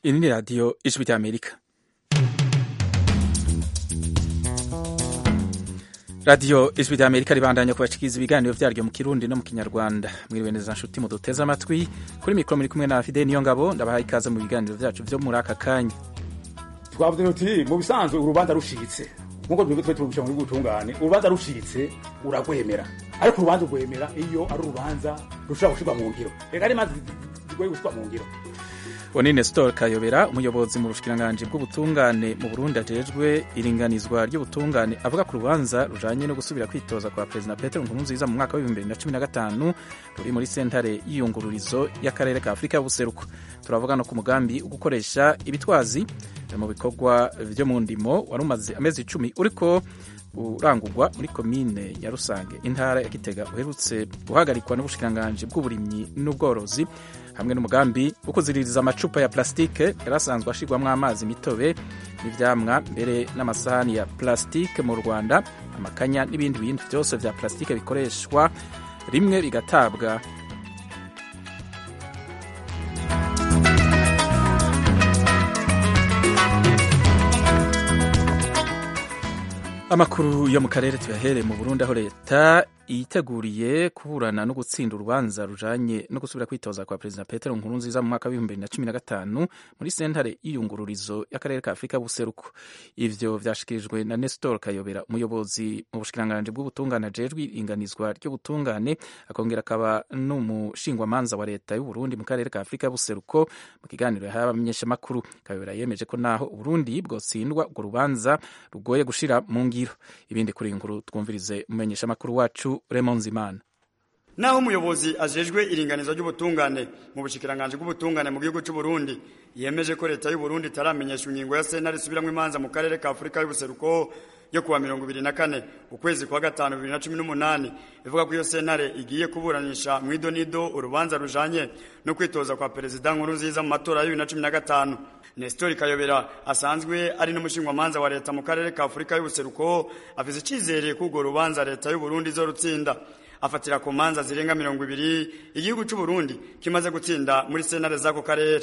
Iyi ni radiyo ijwi ry'Amerika. Radiyo ijwi ry'Amerika ribandanya kubashikiriza ibiganiro vyaryo mu Kirundi no mu Kinyarwanda. Mwiriwe neza nshuti muduteze amatwi. Kuri mikro muri kumwe na Fidel Niyongabo, ndabaha ikaze mu biganiro vyacu vyo muri aka kanya. Twavuze uti mu bisanzwe urubanza rushitse. Nkuko twe tubisha muri gutungane, urubanza rushitse uragwemera. Ariko urubanza ugwemera iyo ari urubanza rushaka gushirwa mu ngiro. Ega ari mazi zigoye gushirwa mu ngiro. Oni Nestor Kayobera, umuyobozi mu bushikiranganje bw'ubutungane mu Burundi ajejwe iringanizwa ry'ubutungane, avuga ku rubanza rujanye no gusubira kwitoza kwa President Petero Nkurunziza mu mwaka wa 2015 ruri muri sentare y'iyungururizo y'akarere ka Afrika y'ubuseruko. Turavuga no ku mugambi ugukoresha ibitwazi mu bikorwa vyo mu ndimo warumaze amezi 10 uriko urangurwa muri komine ya Rusange intara ya Gitega uherutse guhagarikwa n'ubushikiranganje bw'uburimyi n'ubworozi hamwe n'umugambi ukuziririza amacupa ya plastike yarasanzwe ashirwamwo amazi mitobe n'ivyamwa mbere n'amasahani ya plastike mu Rwanda, amakanya n'ibindi bintu byose vya plastike bikoreshwa rimwe bigatabwa. Amakuru yo mu karere tuyahere mu Burundi aho leta yiteguriye kuburana no gutsinda urubanza rujanye no gusubira kwitoza kwa President Petero Nkurunziza mu mwaka wa 2015 muri sentare y'iyungururizo y'akarere ka Afrika y'ubuseruko. Ivyo vyashikirijwe na Nestor Kayobera, umuyobozi mu bushikiranganje bw'ubutungane ajejwe iringanizwa ry'ubutungane, akongera akaba n'umushingwamanza wa leta y'u Burundi mu karere ka Afrika y'ubuseruko. Mu kiganiro yahaye abamenyeshamakuru, Kayobera yemeje ko naho Burundi bwotsindwa urwo rubanza rugoye gushira mu ngiro. Ibindi kuri inkuru twumvirize umumenyeshamakuru wacu Raymond Zimana. Naho umuyobozi ajejwe iringanizwa ry'ubutungane mu bushikiranganje bw'ubutungane mu gihugu cy'u Burundi yemeje ko leta y'u Burundi taramenyesha ingingo ya sentare isubiramwe imanza mu karere ka Afrika y'ubuseruko yo kuwa 24 ukwezi kwa 5 2018 ivuga ko iyo sentare igiye kuburanisha mu idonido urubanza rujanye no kwitoza kwa President Nkurunziza mu matora ya 2015. Nestor Kayobera asanzwe ari n'umushingwamanza wa leta mu karere ka Afrika y'ubuseruko avuze icizere ko urwo rubanza leta y'u Burundi izorutsinda. Afatira ku manza zirenga 200 igihugu cy'u Burundi kimaze gutsinda muri sentare zako karere.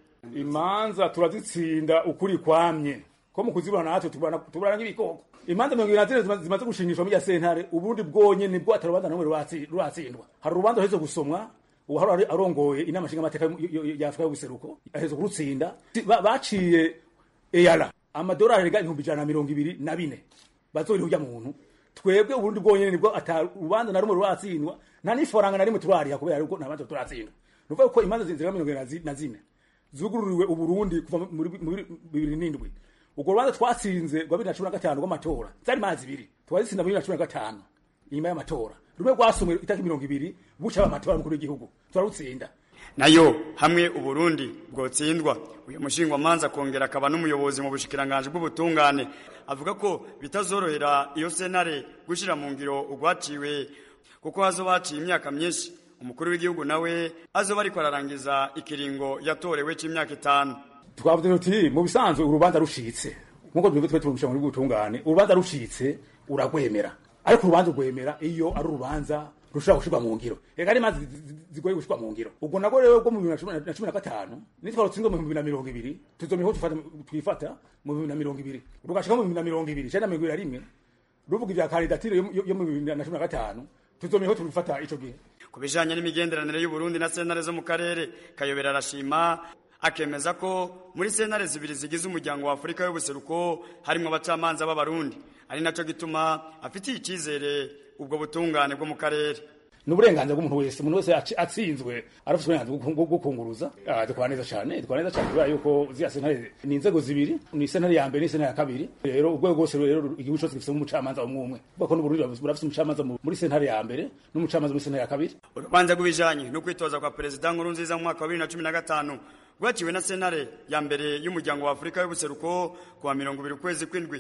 Imanza turazitsinda ukuri kwamye ko mu kuzibana natwe tuburana nk'ibikoko. Imanza 200 zimaze gushingishwa mu sentare Uburundi bwonye nibwo atarubanza namwe rwatsindwa. Hari urubanza hezo gusomwa uhari arongoye inama nshinga amateka ya Afrika y'ubuseruko ahezo kurutsinda baciye eyala amadolari rega 124 bazori hujya muntu twebwe Uburundi bwonyene nibwo atarubanza na rumwe rwatsindwa nta niforanga na rimwe turariha kubera yuko nabanza turatsindwa. Nuvuga ko imanza zinzira 24 zugururiwe Uburundi kuva muri 2007. Ubwo rubanza twatsinze rwa 2015 rw'amatora zari mazi 2 twazitsinda muri 2015 inyuma y'amatora rumwe rwasomwe itariki 20 buca amatora mukuru w'igihugu turarutsinda. Nayo hamwe Uburundi bwotsindwa uyu mushingwamanza kongera akaba n'umuyobozi mu bushikiranganje bw'ubutungane avuga ko bitazorohera iyo sentare gushira mu ngiro ugwaciwe kuko hazobaciye imyaka myinshi umukuru w'igihugu nawe azoba ariko ararangiza ikiringo yatorewe c'imyaka 5. Twavuze uti mu bisanzwe urubanza rushitse nkuko twe tubisha muri gutungane urubanza rushitse uragwemera. Ariko urubanza ugwemera iyo ari urubanza rushaka gushirwa mu ngiro. Ega ari mazi zigoye gushirwa mu ngiro. Ubwo nago rero bwo mu 2015 nitwaro tsingo mu 2020 tuzomiho twifata mu 2020 rugashika mu 2020 cyane 2021 ruvuga ivya kandidatire yo mu 2015 tuzomiho twifata ico gihe. Kubijanye n'imigenderanire y'u Burundi na sentare zo mu karere, Kayobera arashima akemeza ko muri sentare zibiri zigize umuryango wa Afrika y'ubuseruko harimo abacamanza b'abarundi, ari naco gituma afitiye icizere ubwo butungane bwo mu karere. N'uburenganzira bw'umuntu wese atsinzwe arafite uburenganzira bwo kunguruza. Dukwaneza cyane kubera yuko ziya sentare ni inzego zibiri, ni sentare ya mbere ni sentare ya kabiri. Rero ubwo rwose rero igihugu cyose gifite umucamanza umwe. Bako n'Uburundi burafite umucamanza muri sentare ya mbere n'umucamanza muri sentare ya kabiri. Urubanza rw'ibijanye no kwitoza kwa President Nkurunziza mu mwaka wa 2015 rwaciwe na sentare ya mbere y'umuryango wa Afrika y'ubuseruko kuwa 20 ukwezi kw'indwi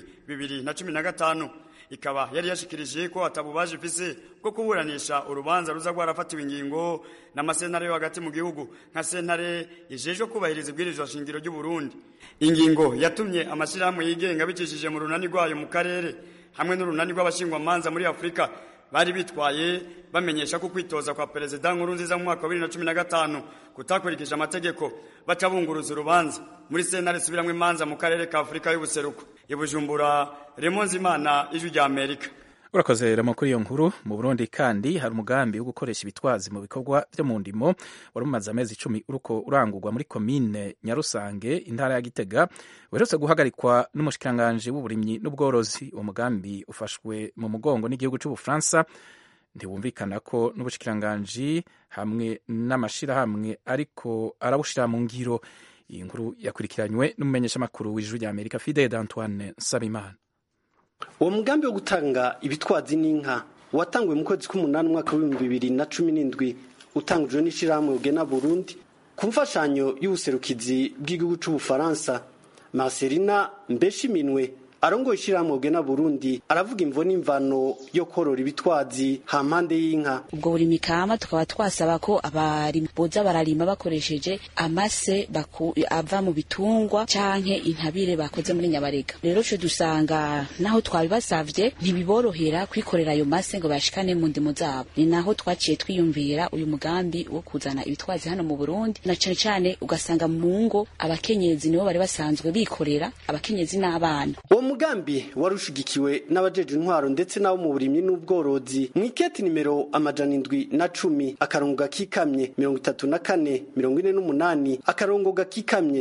2015 ikaba yari yashikirije ko atabubaje ifise bwo kuburanisha urubanza ruza rwarafatiwe ingingo n'amasentare yo hagati mu gihugu nka sentare ijejwe kubahiriza ibwirizwa shingiro ry'u Burundi. Ingingo yatumye amashirahamwe yigenga bicishije mu runani rwayo mu karere hamwe n'urunani rw'abashingwamanza muri Afrika bari bitwaye bamenyesha ko kwitoza kwa perezida Nkurunziza mu mwaka wa 2015 kutakurikije amategeko baca bunguruza urubanza muri sentare subiramwe imanza mu karere ka Afrika y'ubuseruko. Ibujumbura, Raymond Zimana, Ijwi rya Amerika. Urakoze ramo kuri iyo nkuru. Mu Burundi kandi hari umugambi wo gukoresha ibitwazi mu bikorwa byo mu ndimo wari umaze amezi 10 uruko urangurwa muri komine Nyarusange intara ya Gitega weretse guhagarikwa n'umushikiranganje w'uburimyi n'ubworozi. Uwo mugambi ufashwe mu mugongo n'igihugu cy'u Bufaransa, ntiwumvikana ko n'ubushikiranganje hamwe n'amashirahamwe ariko arabushira mu ngiro. Iyi nkuru yakurikiranywe n'umumenyesha makuru w'Ijwi rya Amerika Fidel Antoine Sabimana. Uwo mugambi wo gutanga ibitwazi n'inka watanguwe mu kwezi k'umunani mwaka wa 2017 utangujwe n'ishirahamwe Ugena Burundi ku mfashanyo y'ubuserukizi bw'igihugu cy'u Bufaransa. Marcelina Mbeshiminwe arongoye ishirahamwe Ugena Burundi aravuga imvo n'imvano yo korora ibitwazi hampande y'inka. Ubwo buri mikama tukaba twasaba ko abari boza bararima bakoresheje amase ava mu bitungwa canke intabire bakoze muri Nyabarega. Rero cyo dusanga naho twabibasavye ntibiborohera kwikorera ayo mase ngo bashikane mu ndimo zabo. Ni naho twaciye twiyumvira uyu mugambi wo kuzana ibitwazi hano mu Burundi, na cyane cyane ugasanga mu ngo abakenyezi nibo bari basanzwe bikorera, abakenyezi n'abana. Umugambi warushigikiwe n'abajeje intwaro ndetse nabo mu burimyi n'ubworozi. Mwiketi nimero 710 akarongo gakikamye 34 48 akarongo gakikamye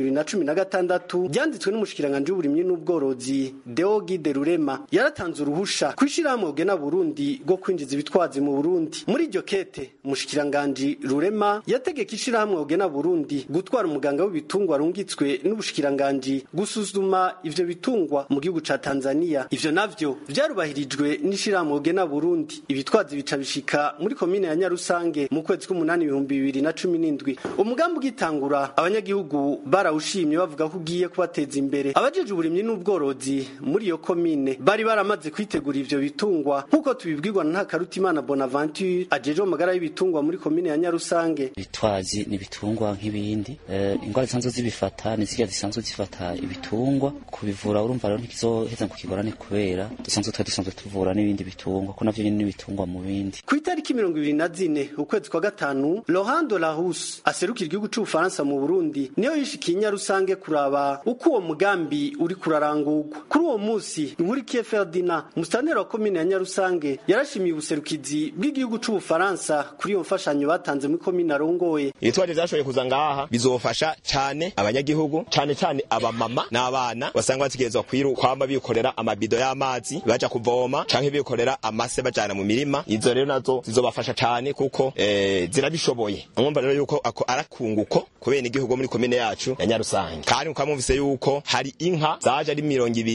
2016 byanditswe n'umushikiranganje w'uburimyi n'ubworozi Deogi de Rurema yaratanze uruhusha kwishirahamwe Ugena Burundi go kwinjiza ibitwazi mu Burundi. Muri iryo kete umushikiranganje Rurema yategeka ishirahamwe Ugena Burundi gutwara umuganga w'ibitungwa rungitswe n'ubushikiranganje gusuzuma ivyo bitungwa mu gihugu ca Tanzania. Ivyo navyo vyarubahirijwe n'ishirahamwe Ugena Burundi. Ibitwazi bica bishika muri komine ya Nyarusange mu kwezi k'umunani 2017. Umugambi ugitangura abanyagihugu barawushimye bavuga ko ugiye kubateza imbere. Abajeje uburimyi n'ubworozi muri iyo komine bari baramaze kwitegura ivyo bitungwa nkuko tubibwirwa na Karutimana Bonaventure ajeje amagara y'ibitungwa muri komine ya Nyarusange. Ibitwazi ni bitungwa nk'ibindi ingwara zisanzwe zibifata n'izirya zisanzwe zifata ibitungwa kubivura urumva rero ntikizoheza kukigorane kubera dusanzwe tuvura n'ibindi bitungwa ko navyo nyine bitungwa mu bindi. Ku itariki 24 ukwezi kwa gatanu Laurent de la Housse aserukira igihugu cy'u Bufaransa mu Burundi niyo yishikiye Nyarusange kuraba uko uwo mugambi uri kurarangurwa. Kuri uwo munsi Nkurikiye Ferdinand musitanteri wa komine ya Nyarusange yarashimiye ubuserukizi bw'igihugu cy'u Bufaransa kuri iyo mfashanyo batanze muri komine arongoye. Ibitwaje byashoboye kuza ngaha bizofasha cyane abanyagihugu cyane abamama n'abana basanga batigezwa kwama bikorera amabido y'amazi baja kuvoma canke bikorera amase bajana mu mirima. Izo rero nazo zizobafasha cyane kuko zirabishoboye. Mwumva rero yuko arakunguko kubera igihugu muri komine yacu ya Nyarusange. Kandi ukamumvise yuko hari inka zaje ari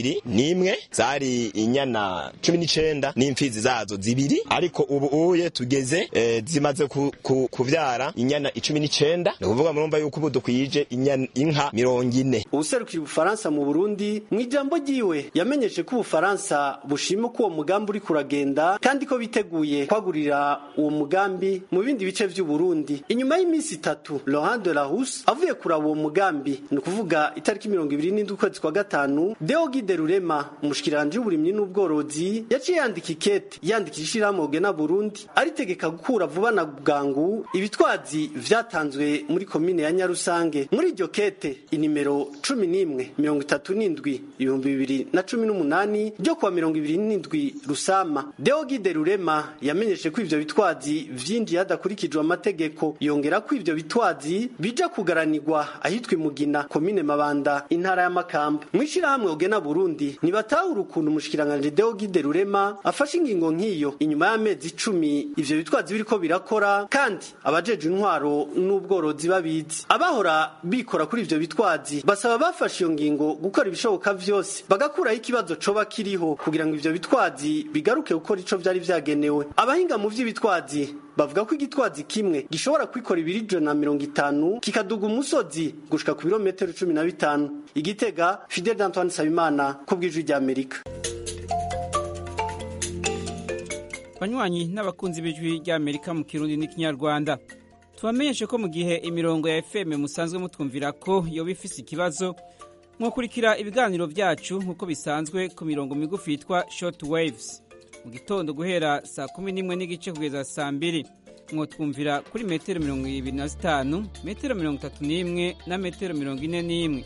21 zari inyana 19 n'imfizi zazo zibiri, ariko ubu uye tugeze zimaze kuvyara inyana 19. Nukuvuga murumva yuko ubu dukwije inka 40. Ubuserukira Ubufaransa mu Burundi mwijambo giwe yamenyeshe ko Ubufaransa bushima ko uwo mugambi uri kuragenda kandi ko biteguye kwagurira uwo mugambi mu bindi bice by'u Burundi. Inyuma y'iminsi 3 Laurent de la Housse avuye kuraba uwo mugambi ni kuvuga itariki 27 ukwezi kwa gatanu Deogi de Rurema umushikiranje w'uburimyi n'ubworozi yaciye yandika ikete yandikishiramo Ugena Burundi aritegeka gukura vuba na bwangu ibitwazi vyatanzwe muri komine ya Nyarusange. Muri iryo kete inimero 1137 2018 ryo kwa 27 Rusama Deogi de Rurema yamenyeshe ko ivyo bitwazi vyinjiye hadakurikijwe amategeko. Yongera ko ivyo bitwazi bija kugaranirwa ahitwa Mugina komine Mabanda intara ya Makamba. Mwishirahamwe Ugena Burundi nibatahura ukuntu umushikiranganje Deogi de Rurema afashe ingingo nk'iyo inyuma y'amezi 10 ivyo bitwazi biriko birakora kandi abajeje intwaro n'ubworozi babizi. Abahora bikora kuri ivyo bitwazi basaba bafashe iyo ngingo gukora ibishoboka vyose bagakuraho ikibazo coba kiriho kugira ngo ivyo bitwazi bigaruke gukora ico vyari vyagenewe. Abahinga mu vy'ibitwazi bavuga ko igitwazi kimwe gishobora kwikora 250 kikaduga umusozi gushika ku birometero 15. Igitega, Fidel Antoine Sabimana ku bw'Ijwi rya Amerika. Banywanyi n'abakunzi b'Ijwi rya Amerika mu Kirundi n'Ikinyarwanda, tubamenyeshe ko mu gihe imirongo ya FM musanzwe mutwumvira ko yoba ifise ikibazo, mwokurikira ibiganiro vyacu nk'uko bisanzwe ku mirongo migufi yitwa short waves. mu gitondo guhera saa 11 n'igice kugeza saa 2. Mwotwumvira kuri metero 25, metero 31 na metero 41.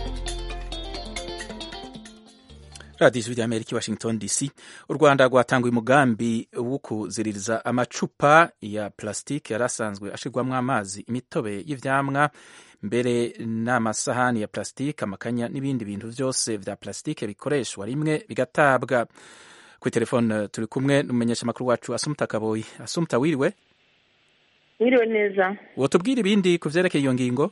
Radio Ijwi ry'Amerika, Washington DC. U Rwanda rwatanguye umugambi wo kuziririza amacupa ya plastiki yarasanzwe ashirwamwo amazi, imitobe y'ivyamwa, mbere n'amasahani ya plastiki, amakanya n'ibindi bintu vyose vya plastiki bikoreshwa rimwe bigatabwa. Kuri telefone turi kumwe n'umumenyesha makuru wacu Asumta Kaboyi. Asumta, wiriwe? Wiriwe neza. Wotubwira ibindi kuvyerekeye iyo ngingo?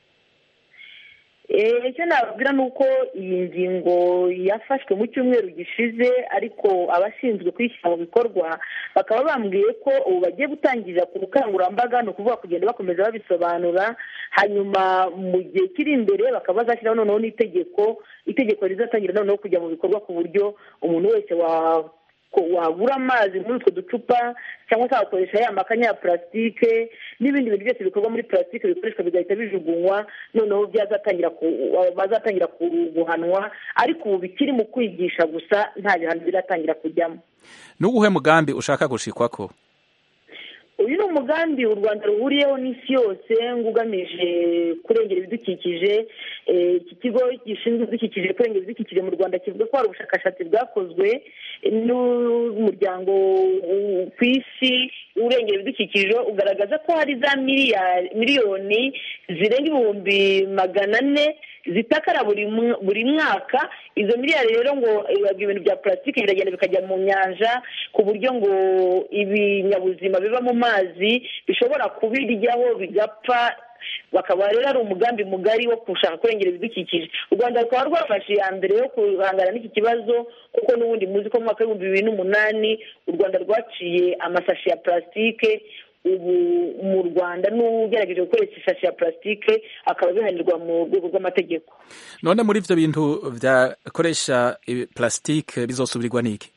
Icyo nababwira ni uko iyi ngingo yafashwe mu cyumweru gishize, ariko abashinzwe kuyishyira mu bikorwa bakaba bambwiye ko ubu bagiye gutangira ku bukangurambaga, ni ukuvuga kugenda bakomeza babisobanura, hanyuma mu gihe kiri imbere bakaba bazashyiraho noneho n'itegeko rizatangira noneho kujya mu bikorwa ku buryo umuntu wese wagura amazi muri utwo ducupa cyangwa se wakoresha ya makanya ya plastike n'ibindi bintu byose bikorwa muri plastike bikoreshwa bigahita bijugunywa, noneho bazatangira guhanwa, ariko ubu bikiri mu kwigisha gusa, nta bihano biratangira kujyamo. N'uwuhe mugambi ushaka gushikwako? Uyu ni umugambi u Rwanda ruhuriyeho n'isi yose ugamije kurengera ibidukikije. Iki kigo gishinzwe ibidukikije, kurengera ibidukikije mu Rwanda, kivuga ko hari ubushakashatsi bwakozwe n'umuryango ku isi urengera ibidukikije ugaragaza ko hari za miliyoni zirenga 400 zitakara buri mwaka. Izo miliyari rero ngo ibintu bya plastiki biragenda bikajya mu nyanja, ku buryo ngo ibinyabuzima biba mu mazi bishobora kubiryaho bigapfa. Bakaba rero ari umugambi mugari wo gushaka kurengera ibidukikije. U Rwanda rukaba rwafashe iya mbere yo guhangana n'iki kibazo, kuko n'ubundi muzi ko mu mwaka w'2008 u Rwanda rwaciye amasashi ya plastike. Ubu mu Rwanda n'ugerageje gukoresha isashi ya plastike akaba bihanirwa mu rwego rw'amategeko. None muri ivyo bintu vyakoresha plastike bizosubirwa n'iki?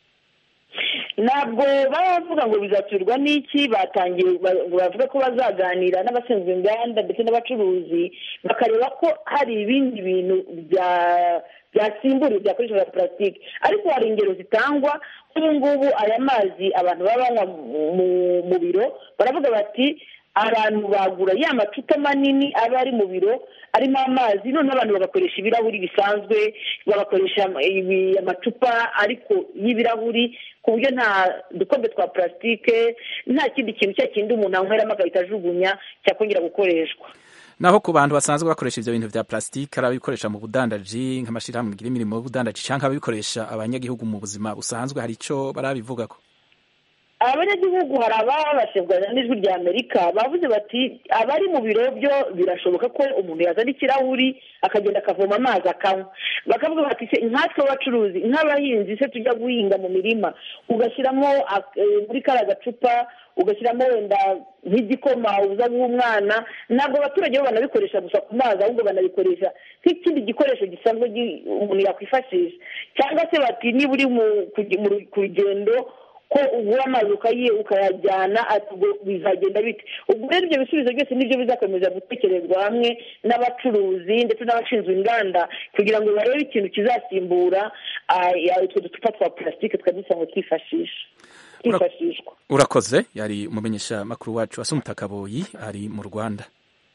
Ntabwo bavuga ngo bizasubirwa n'iki, batangiye bavuga ko bazaganira n'abashinzwe inganda ndetse n'abacuruzi bakareba ko hari ibindi bintu byasimbura byakoresheje plastike, ariko hari ingero zitangwa. Ubu ngubu aya mazi abantu baba banywa mu biro baravuga bati abantu bagura ya macupa manini aba ari mu biro arimo amazi, none abantu bagakoresha ibirahuri bisanzwe, bagakoresha amacupa ariko y'ibirahuri, ku buryo nta dukombe twa plastike, nta kindi kintu cya kindi umuntu anyweramo agahita ajugunya cyakongera gukoreshwa. Naho ku bantu basanzwe bakoresha ivyo bintu vya plastike, arabikoresha mu budandaji nk'amashirahamwe bigira imirimo y'ubudandaji, canke ababikoresha abanyagihugu mu buzima busanzwe, hari ico barabivugako? Abanyagihugu hari ababashebwa n'Ijwi ry'Amerika bavuze bati abari mu biro byo birashoboka ko umuntu yazana ikirahuri akagenda akavoma amazi akanywa. Bakavuga bati se nkatwe abacuruzi, nk'abahinzi se tujya guhinga mu mirima ugashyiramo muri kara gacupa, ugashyiramo wenda nk'igikoma uza guha umwana, ntabwo abaturage bo banabikoresha gusa ku mazi, ahubwo banabikoresha nk'ikindi gikoresho gisanzwe umuntu yakwifashisha. Cyangwa se bati niba uri ku rugendo ko ugura amazi ukayajyana, bizagenda bite? Ubwo rero ibyo bisubizo byose nibyo bizakomeza gutekerezwa hamwe n'abacuruzi ndetse n'abashinzwe inganda, kugira ngo barebe ikintu kizasimbura utwo ducupa twa plastike twari dusanzwe twifashishwa. Urakoze. Yari umumenyesha makuru wacu Asumta Kaboyi ari mu Rwanda.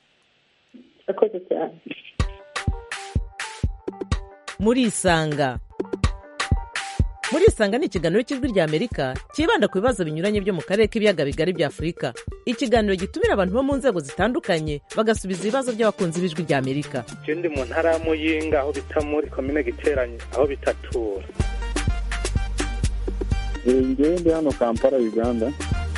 Urakoze cyane. Murisanga ni ikiganiro cy'Ijwi ry'Amerika kibanda ku bibazo binyuranye byo mu karere k'ibiyaga bigari bya Afurika. Ikiganiro gitumira abantu bo mu nzego zitandukanye bagasubiza ibibazo by'abakunzi b'Ijwi ry'Amerika. Ndi mu ntara ya Muyinga, aho bita muri komine Giteranyi, aho bitatura. Ndi hano Kampala, Uganda.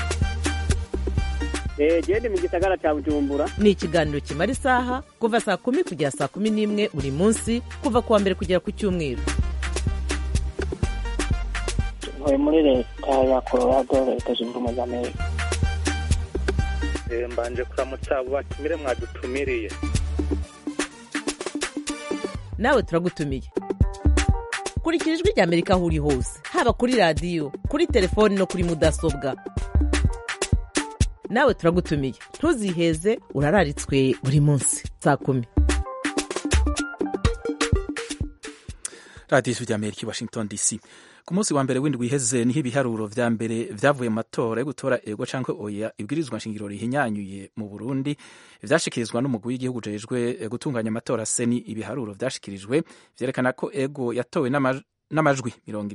Ndi mu gisagara cya Bujumbura. Ni ikiganiro kimara isaha kuva saa 10 kugera saa 11 buri munsi, kuva kuwa mbere kugera ku cyumweru. Muri leta ya Colorado, Leta Zunze Ubumwe za Amerika. Mbanje kuramutsa abo batumire mwadutumiriye. Nawe turagutumiye. Kurikira Ijwi ry'Amerika aho uri hose, haba kuri radio, kuri telefoni no kuri mudasobwa. Nawe turagutumiye, ntuziheze, urararitswe buri munsi saa 10. radiyo ijwi ry'amerika i washington dc ku munsi wa mbere w'indwi iheze niho ibiharuro vya mbere vyavuye mu matora yo gutora ego canke oya ibwirizwa nshingiro rihinyanyuye mu burundi vyashikirizwa n'umugwi w'igihugu ujejwe gutunganya amatora seni. Ibiharuro vyashikirijwe vyerekana ko ego yatowe n'amajwi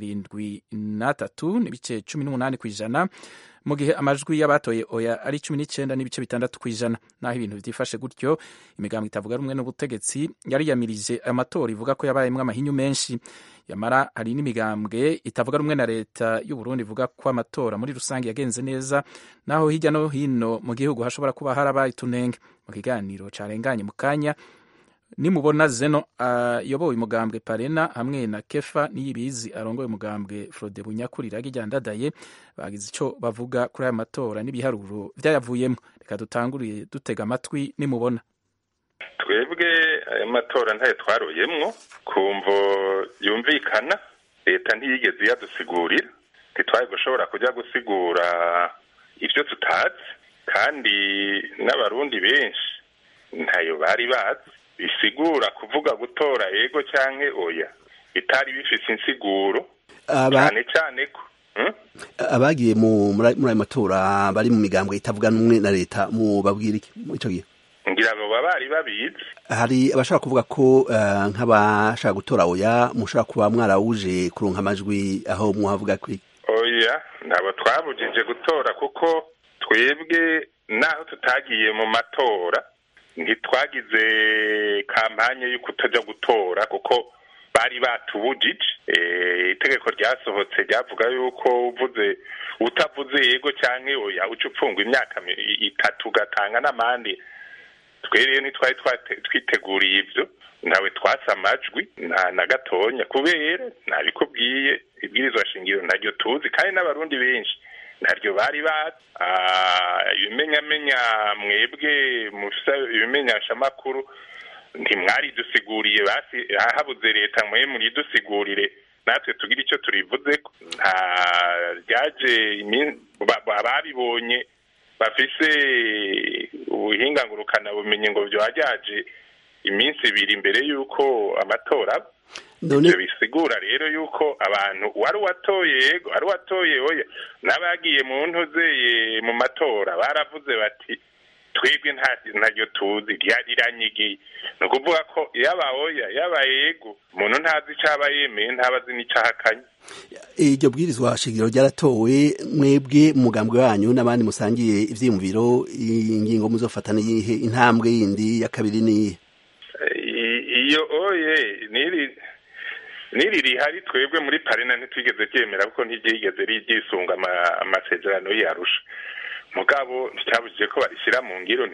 73 n'ibice 18 kw'ijana, mu gihe amajwi y'abatoye oya ari 19 n'ibice 6 kw'ijana. Naho ibintu vyifashe gutyo, imigambwe itavuga rumwe n'ubutegetsi yariyamirije amatora ivuga ko yabayemwo amahinyu menshi. Yamara hari n'imigambwe itavuga rumwe na leta y'u Burundi ivuga ko amatora muri rusange yagenze neza, naho hirya no hino mu gihugu hashobora kuba harabaye utunenge. Mu kiganiro carenganye mu kanya nimubona Zeno ayoboye umugambwe Parena hamwe na Kefa Niyibizi arongoye umugambwe Frode Bunyakuri Iragijyandadaye bagize ico bavuga kuri aya matora n'ibiharuro vyayavuyemo. Reka dutanguriye dutega amatwi nimubona. Twebwe aya matora ntayo twaroyemwo kumvo yumvikana, leta ntiyigeze yadusigurira, ntitwari gushobora kujya gusigura ivyo tutazi, kandi n'abarundi benshi ntayo bari bazi. Bisigura kuvuga gutora ego canke oya bitari bifise insiguro cyane ko abagiye muri ayo matora bari mu migambwe itavuga n'umwe na leta mu babwira iki ico gihe? Ngira ngo bari babizi. Hari abashaka kuvuga ko nk'abashaka gutora oya mushaka kuba mwarawuje kuronka amajwi aho muhavuga kuri oya. Nabo twabujije gutora kuko twebwe naho tutagiye mu matora ntitwagize kampanye yo kutajya gutora kuko bari batubujije. Itegeko ryasohotse ryavuga yuko utavuze yego canke oya uca upfungwa imyaka 3 ugatanga n'amande. Twereye ntitwari twiteguriye ivyo, ntawe twasa amajwi nta na gatonya, kubera nabikubwiye ibwirizwa shingiro ntaryo tuzi, kandi n'abarundi benshi ntaryo bari bazi. Ibimenyamenya mwebwe mufisa ibimenyeshamakuru ntimwari dusiguriye, basi habuze leta mwe muri dusigurire natwe tugira icyo turivuzeko. Nta ryaje babibonye bafise ubuhinga ngurukana bumenye ngo byajaje iminsi 2 imbere yuko amatora. Ivyo bisigura rero yuko abantu wari watoye oya n'abagiye mu ntuzeye mu matora baravuze bati twebwe ntaryo tuzi ryariranyigi. No kuvuga ko yaba oya yaba yego umuntu ntazi icaba yemeye ntabazi n'icahakanye. Iryo bwirizwa shingiro ryaratowe, mwebwe mugambwe wanyu n'abandi musangiye ivyiyumviro, ingingo muzofatana yihe intambwe yindi ya kabiri ni iyo oye niri rihari. Twebwe muri Parena ntitwigeze ryemera kuko ntiryigeze ryisunga amasezerano y'Arusha. Mugabo nticyabujije ko barishyira mu ngiro,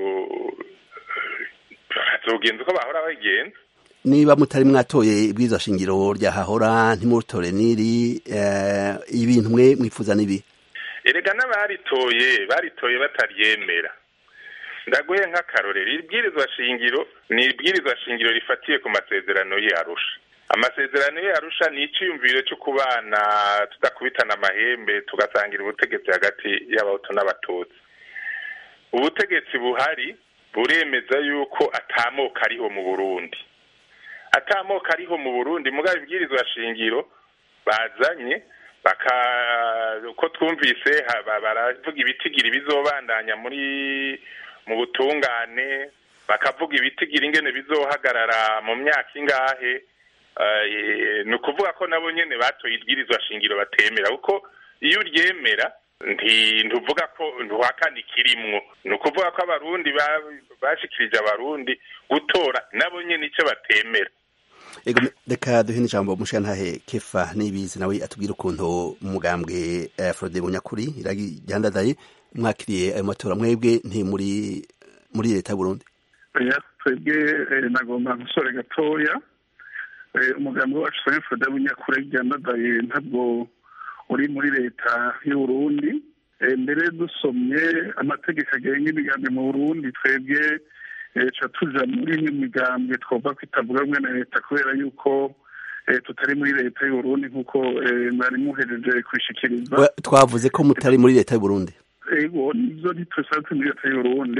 ntitugenza uko bahora bagenza. Niba mutari mwatoye ibwirizwa shingiro ryahahora ntimutore niri, ibintu mwe mwifuza nibi? Erega baritoye bataryemera. Ndaguhe nk'akarorero, ibwirizwa shingiro ni ibwirizwa shingiro rifatiye ku masezerano y'Arusha. Amasezerano y'Arusha ni iciyumviro cyo kubana tudakubitana amahembe tugasangira ubutegetsi hagati y'abahutu n'abatutsi. Ubutegetsi buhari buremeza yuko atamoka ariho mu Burundi. Atamoka ariho mu Burundi, mugabe ibwirizwa shingiro bazanye uko twumvise baravuga ibitigiri bizobandanya mu butungane, bakavuga ibitigiri ingene bizohagarara mu myaka ingahe. Ni ukuvuga ko nabo nyene batoye ibwirizwa shingiro batemera, kuko iyo uryemera ntuvuga ko ntuhakana ikirimwo. Ni ukuvuga ko abarundi bashikirije abarundi gutora nabo nyene ico batemera. Ego, reka duhe n'ijambo mushantahe Kefa Niyibizi nawe atubwira ukuntu umugambwe Frode Bunyakuri Iragijyandadaye mwakiriye ayo matora. Mwebwe nti muri leta y'u Burundi? Twebwe nagomba gusore gatoya, umugambwe wacu Frode Bunyakuri Iragijyandadaye ntabwo uri muri leta y'u Burundi. Mbere dusomye amategeko agenga imigambi mu Burundi, twebwe tuja muri imigambwe twoba kwitavuga rumwe na leta kubera yuko tutari muri leta y'u Burundi nkuko mwari muhereje kwishikiriza. Twavuze ko mutari muri leta y'u Burundi. Ego, nizo ntitusanzwe muri leta y'u Burundi.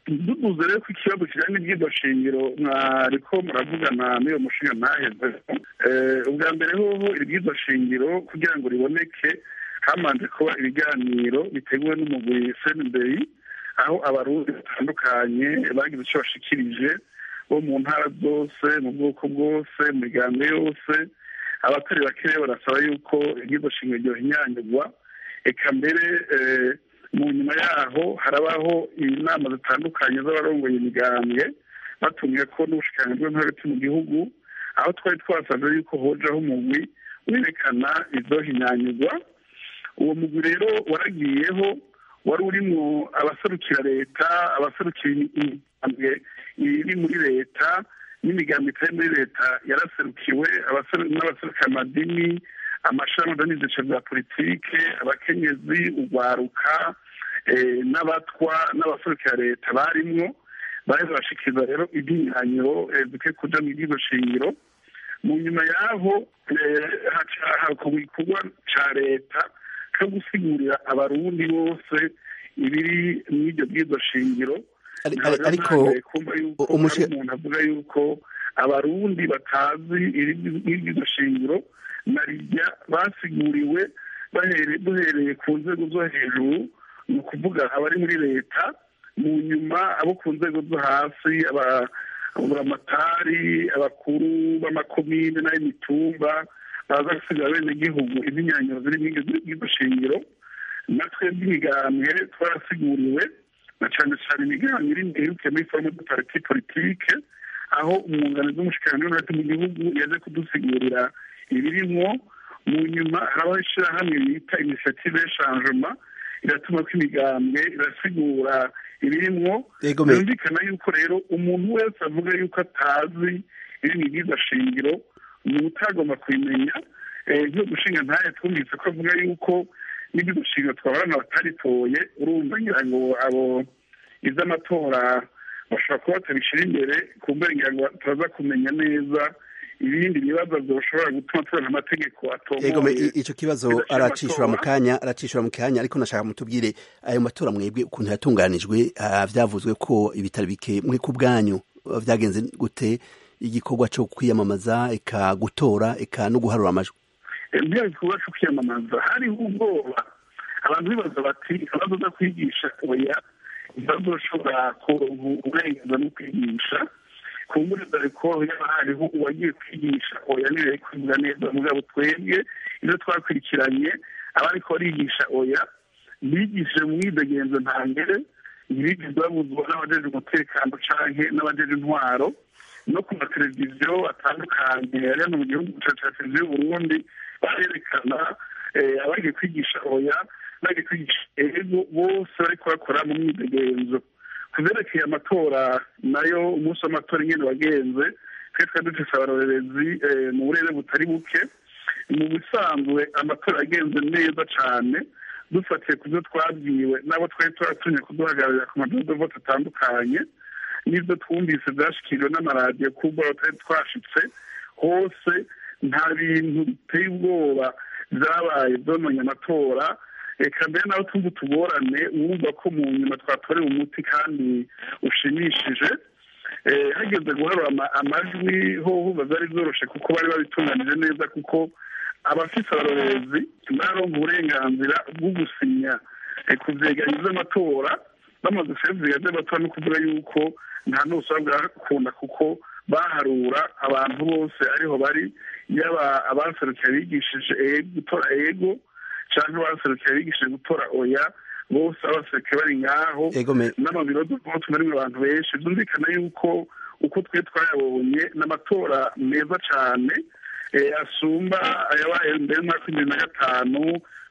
duduze rero ko ikibazo kijyanye n'ibyiryo shingiro mwariko muravugana n'iyo mushinga ntaheze ubwa mbere hoho ibyiryo shingiro kugira ngo riboneke hamanje kuba ibiganiro biteguwe n'umugwi CNDI aho abarundi batandukanye bagize icyo bashikirije bo mu ntara zose mu bwoko bwose mu migambi yose abatari bakeya barasaba yuko ibyiryo shingiro ryohinyanyurwa eka mbere mu nyuma yaho harabaho inama zitandukanye z'abarongoye imigambwe batumye ko n'ubushikiranganji bw'intwaro mu gihugu aho twari twasabye yuko hojaho umugwi werekana izohinyanyurwa uwo mugwi rero waragiyeho wari urimo abaserukira leta abaserukira imigambwe iri muri leta n'imigambi itari muri leta yaraserukiwe n'abaserukira amadini amashami n'ibyiciro bya politike abakenyezi urwaruka n'abatwa n'abaserukira leta barimwo bari bashikiriza rero iby'imyanyo bikwiye kuja mu ibyiryo shingiro mu nyuma yaho hakorwa igikorwa ca leta cyo gusigurira abarundi bose ibiri muri iryo byiryo shingiro ariko umuntu avuga yuko abarundi batazi iryo shingiro narijya basiguriwe duhereye ku nzego zo hejuru ni ukuvuga abari muri leta mu nyuma abo ku nzego zo hasi aburamatari abakuru b'amakomine n'ay'imitumba baza gusiga abenegihugu imyinyanyuro ziri muri iryo shingiro natwe by'imigambwe twarasiguriwe na cyane cyane imigambwe iri imbere muri forume de parti politike aho umwunganizi w'umushikiranganji w'intwaro mu gihugu yaje kudusigurira ibirimwo mu nyuma harabaho ishyirahamwe bita initiative y'changement iratuma ko imigambwe irasigura ibirimwo byumvikana yuko rero umuntu wese avuga yuko atazi iri mu byiza shingiro umuntu utagomba kubimenya nko gushinga ntaye twumvise ko avuga yuko n'ibyo shingiro twabarana bataritoye urumva ngira ngo abo iby'amatora bashobora kuba batabishyira imbere ku mbere ngo turaza kumenya neza ibindi bibazo bishobora gutuma tubona amategeko atomoye icyo kibazo aracishura mu kanya ariko nashaka mutubwire ayo matora mwebwe ukuntu yatunganijwe byavuzwe ko ibitari bike mwe ku bwanyu byagenze gute igikorwa cyo kwiyamamaza eka gutora eka no guharura amajwi ibyo bikorwa cyo kwiyamamaza hariho ubwoba abantu bibaza bati ikibazo cyo kwigisha oya ikibazo ushobora kuronka uburenganzira no kwigisha kumburiza ariko yaba hariho uwagiye kwigisha oya niwe kwiga neza mugabo twebwe iyo twakurikiranye abariko barigisha oya bigishije mu mwidegenzo ntangere ntibigeze babuzwa n'abajeje umutekano canke n'abajeje intwaro no ku mateleviziyo atandukanye yari mu gihugu ca televiziyo y'Uburundi barerekana abagiye kwigisha oya bagiye kwigisha ego bose bariko bakora mu mwidegenzo kuzerekeye amatora nayo umunsi w'amatora ingene wagenze twe twari dufise abarorerezi mu burere butari buke mu bisanzwe amatora yagenze neza cane dufatiye ku byo twabwiwe n'abo twari turatumye kuduhagararira ku madodo vote atandukanye n'ibyo twumvise byashikirijwe n'amaradiyo kuko batari twashitse hose nta bintu biteye ubwoba byabaye byononye amatora reka mbere nawe tumva utugorane wumva ko mu nyuma twatorewe umuti kandi ushimishije hageze guharura amajwi hoho byari byoroshe kuko bari babitunganije neza kuko abafite abarorerezi baronka uburenganzira bwo gusinya ku vyegeranyo vy'amatora bamaze gusaba ivyegeranyo vy'amatora no kuvuga yuko nta n'ubusaba bwakunda kuko baharura abantu bose ariho bari yaba abaserukiye bigishije gutora ego canke abaserukiye bigishije gutora oya bose abaserukiye bari ngaho n'amabiro y'uko tumarimwe abantu benshi vyumvikana yuko uko twe twayabonye n'amatora meza cane asumba ayabaye mbere y'umwaka w'ibihumbi bibiri na gatanu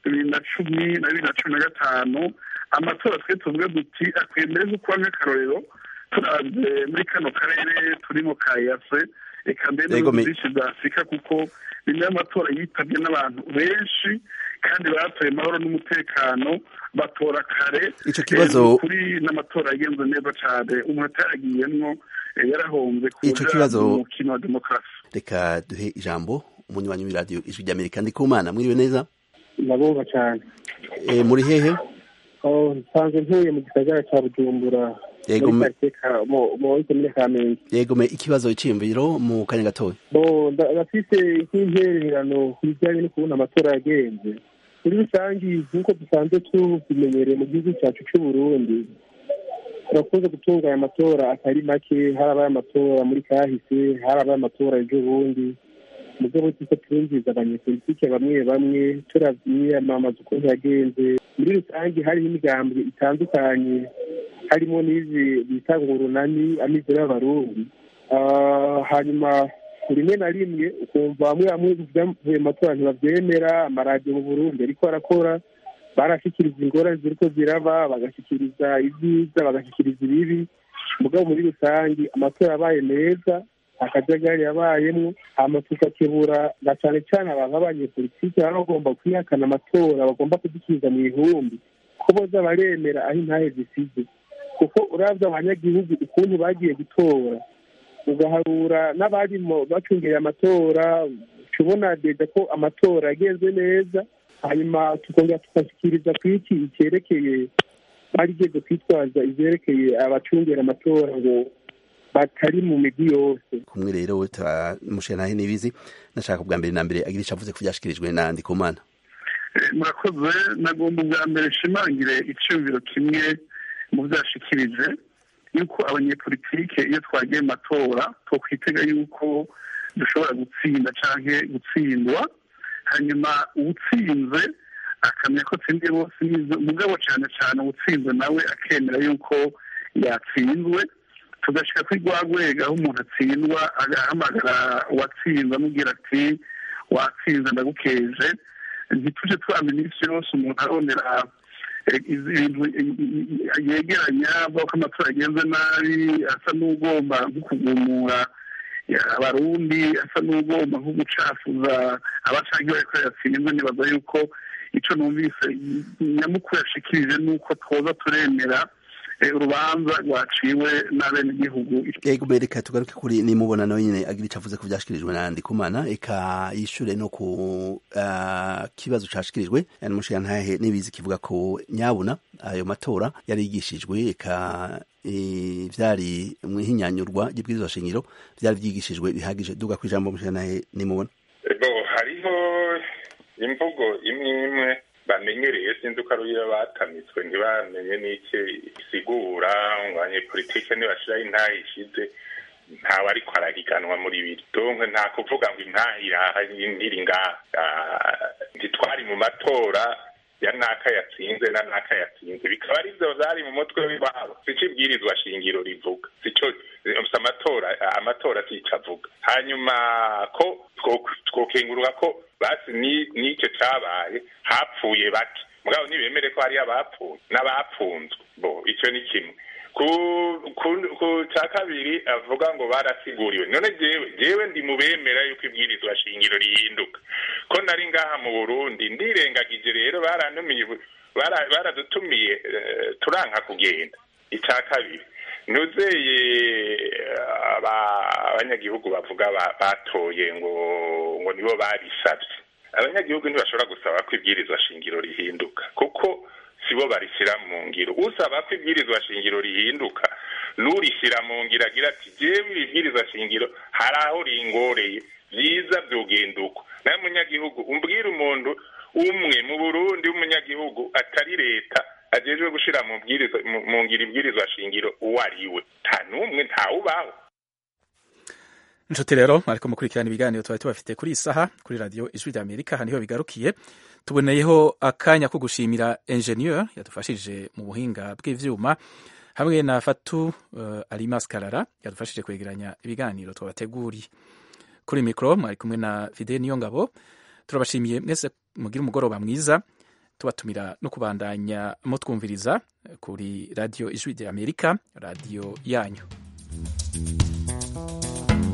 2010 na 2015 amatora twe tuvuga duti akwiye mbere yo kuba nk'akarorero turavye muri kano karere turimo ka yase eka mbere no byinshi bya Afurika kuko bimwe amatora yitabye n'abantu benshi kandi batoye amahoro n'umutekano batora kare ico kibazo kuri n'amatora yagenze neza cyane umuntu atagiyemwo yarahombe ico kibazo mukino wa demokrasi. Reka duhe ijambo umunywanyi w'iradiyo ijwi ry'Amerika Ndikumana mwiriwe neza ndabumva cyane muri hehe nsanzwe ntuye mu gisagara cya Bujumbura muri komine Kamenge. Yego me ikibazo c'imviro mu kanya gatoya. Ndafise nk'intererano ku bijyanye no kubona amatora yagenze. Muri rusangi nk'uko dusanzwe tubimenyereye mu gihugu cyacu cy'u Burundi, turakunze gutunganya amatora atari make, harabaye amatora muri kahise, harabaye amatora ejo bundi. Mugabo tuko twumviza abanyepolitike bamwe bamwe turaviyamamaza ukuntu yagenze. Muri rusangi hari imigambi itandukanye, harimo n'izi bita ngo urunani amizero y'abarundi. Hanyuma rimwe na rimwe ukumva bamwe byavuye mu matora ntibabyemera, amaradiyo mu Burundi ariko arakora, barashyikiriza ingorane ziriko ziraba, bagashyikiriza ibyiza, bagashyikiriza ibibi. Mugabo muri rusangi amatora yabaye meza, akajagari yabayemwo, hama tukakebura na cane cane abantu b'abanyepolitike baba bagomba kwihakana amatora, bagomba kudusubiza mu ihumbi, ko boza baremera aho intahe zisize. Kuko uravye abanyagihugu ukuntu bagiye gutora, ugaharura n'abarimo bacungeye amatora, tubona deja ko amatora yagenze neza, hanyuma tukongera tukashikiriza kwiki icyerekeye barigeze kwitwaza ivyerekeye abacungera amatora ngo batari mu migi yose. Kumwe rero mushanahe nibizi nashaka bwa mbere na mbere agira icavuze kuvyashikirijwe na Ndikumana. Murakoze, nagomba bwa mbere shimangire iciyumviro kimwe mu vyashikirije, yuko abanyepolitike iyo twagiye mu matora twokwitega yuko dushobora gutsinda canke gutsindwa, hanyuma uwutsinze akamenya ko atsindiye bose nizo, mugabo cane cane uwutsinze nawe akemera yuko yatsinzwe, tugashika kuri rwa rwego aho umuntu atsindwa agahamagara uwatsinze amubwira ati watsinze ndagukeje. Ntituje twamenya iminsi yose umuntu arondera ibintu yegeranya avuga ko amatora agenze nabi, asa n'ugomba nko kugumura abarundi, asa n'ugomba nko gucafuza abacanke bariko yatsinzwe. Nibaza yuko ico numvise nyamukuru yashikirije nuko twoza turemera urubanza rwaciwe n'abenegihugu. Yego bereka tugaruke kuri nimubona nawe nyine agira icavuze ku vyashikirijwe na Ndikumana, eka yishure no ku kibazo cashikirijwe n'umushirantahe nibizi kivuga ko nyabuna ayo matora yari yigishijwe, eka vyari mwihinyanyurwa y'ibwirizwa shingiro vyari vyigishijwe bihagije. Duga kwijambo umushirantahe nimubona. Hariho imvugo imwe bamenyereye, sinzi uko aruyo batamitswe ntibamenye n'iki isigura ngo abanyepolitike ntibashiraho intahe ishize, ntawe ariko arahiganwa muri biri. Donke nta kuvuga ngo intahe iri ngaha, ntitwari mu matora ya naka yatsinze na naka yatsinze, bikaba ari vyo vyari mu mutwe w'iwabo, sico ibwirizwa shingiro rivuga, sico amatora sico avuga. Hanyuma ko twokengurwa ko basi n'icyo cabaye hapfuye bake, mugabo ntibemere ko hari abapfuye n'abapfunzwe. Ico ni kimwe. Ku ca kabiri avuga ngo barasiguriwe. None jewe ndi mubemera yuko ibwirizwa shingiro rihinduka, ko nari ngaha mu Burundi ndirengagije, rero baradutumiye turanka kugenda. Ica kabiri nuzeye abanyagihugu bavuga batoye ngo nibo babisabye. Abanyagihugu ntibashobora gusaba ko ibwirizwa shingiro rihinduka, kuko sibo barishyira mu ngiro. Usaba ko ibwirizwa shingiro rihinduka n'urishyira mu ngiro agira ati jewe ibwirizwa shingiro hari aho ringoreye, vyiza vyogenda uko. Nawe munyagihugu umbwira umuntu umwe mu Burundi w'umunyagihugu atari leta ajejwe gushira mu ngiro ibwirizwa shingiro uwo ariwe, nta n'umwe ntawubaho. Nshuti rero ariko mukurikirana ibiganiro twari tubafite kuri isaha kuri radio Ijwi ry'Amerika, haniho bigarukiye. Tuboneyeho akanya ko gushimira ingenieur yadufashije mu buhinga bw'ivyuma, hamwe na Fatu Alimas Karara yadufashije kwegeranya ibiganiro twabateguriye. Kuri mikro mwari kumwe na Fidel Niyongabo. Turabashimiye mwese, mugira umugoroba mwiza, tubatumira no kubandanya mutwumviriza kuri radio Ijwi ry'Amerika, radio yanyu.